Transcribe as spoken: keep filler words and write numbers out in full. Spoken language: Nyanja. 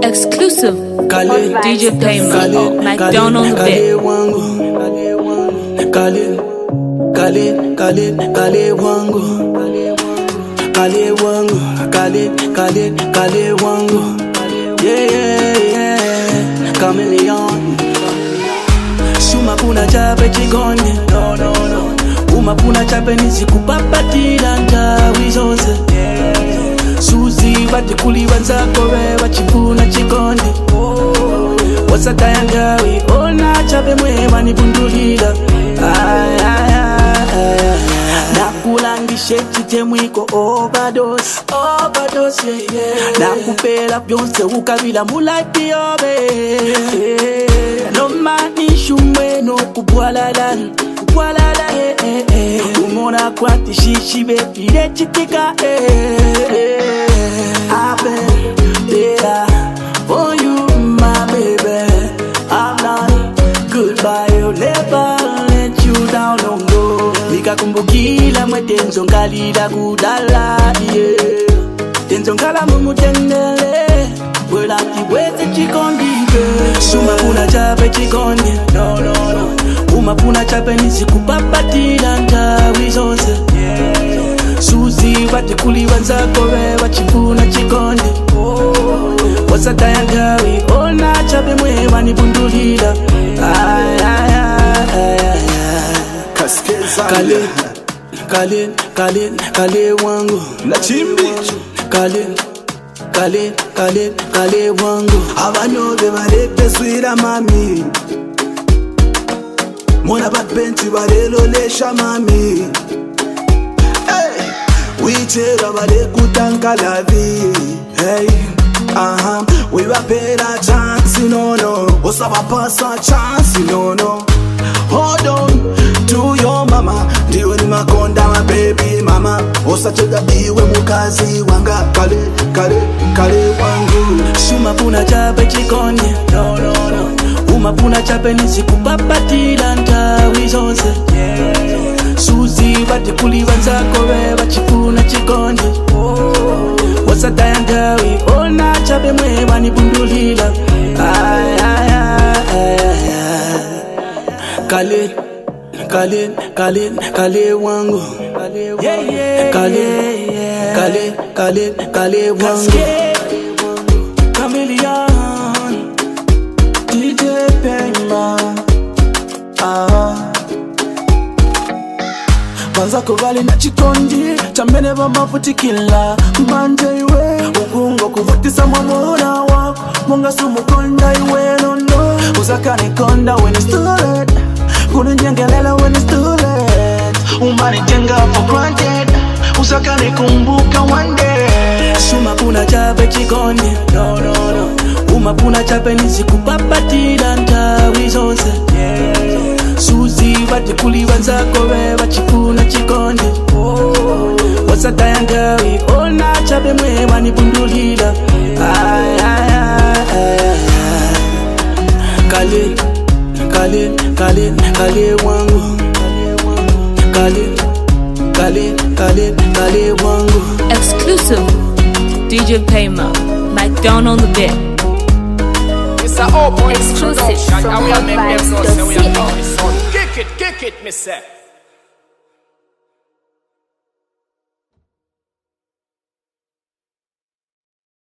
Exclusive Khalid, D J Payment, Mike down on the bed. Khalid, Khalid, Khalid, Khalid wangu, Khalid wangu, Khalid, Khalid, Khalid wangu, yeah yeah yeah, chameleon. Suma puna chape chikoni, no no no. Uma puna chape nisikupapatila ntawi zonse. Suzi batikuli wanzako we wachipuna chikondi. Wasakaya ngawi ona chape mwe manibundulila. Ay ay ay. Nakulangishe chitemwiko overdose, overdose yeah, yeah. Nakupela byonse ukabila mulaipi yobe. No mani shumwe no kubwalala, kubwalala eh eh eh. Umona kwati shishi bebi de chitika eh eh. I've been there for you, my baby. I'm not goodbye, I'll never let you down, no no. Nikakumbukila mwe tenzo ngalila kudala, yeah. Tenzo ngala mumutendele, wela kiwete chikondibe. Suma puna chape chikondi, no no no. Uma puna chape nisikupapatila ntawi zonse, yeah. Suzi batikuli wanzako we wachipuna chikondi. Wasakaya ngawi ona chape mwe manibundulila. Ay ay ay ay. Khalid, Khalid, Khalid, Khalid wangu, na chimbi. Khalid, Khalid, Khalid, Khalid wangu. Abanyobe barete swira mami, mona batbenti barelolesha mami. Hey, wichera bare kutanka la vie. Hey, aha, we bapera chance no no, osaba pasa chance no no. Hold on to your mama, ndiwe ni makonda my baby mama. Osachega diwe mukazi wanga, kale kale kale wangu. Suma puna chape chikondi, no no no. Uma puna chape nisikupapatila ntawi zonse, yeah. Suzi batikuli wanzako we wachipuna chikondi. Wasakaya ngawi ona chape mwe manibundulila. Ay ay ay ay. Khalid, Khalid, Khalid, Khalid wangu, yeah yeah. Khalid, Khalid, Khalid, Khalid wangu. Chameleon, D J Payment, ah. Banzako vali na chikondi, chambene bamba putikila. Manje iwe, ukungo kuvutisa mwamura wako. Munga sumukonda iwe no no. Usakani konda when it's too late. Kunjengelela when it's too late. Umani jenga for granted. Usakani kumbuka one day. Suma puna chape chikondi, no no no. Uma puna chape nisikupapatila ntawi zonse, yeah. Suzi batikuli wanzako we wachipuna chikondi. Wasakaya ngawi ona chape mwe manibundulila. Ay ay ay ay. Khalid, Khalid, Khalid, Khalid wangu, Khalid, Khalid, Khalid, Khalid wangu. Exclusive D J Payment, Mike down on the bed. It's a all boy Exclusive production, from and we are making them know, Hot say we are Vibes talking son. Kick it, kick it, me say.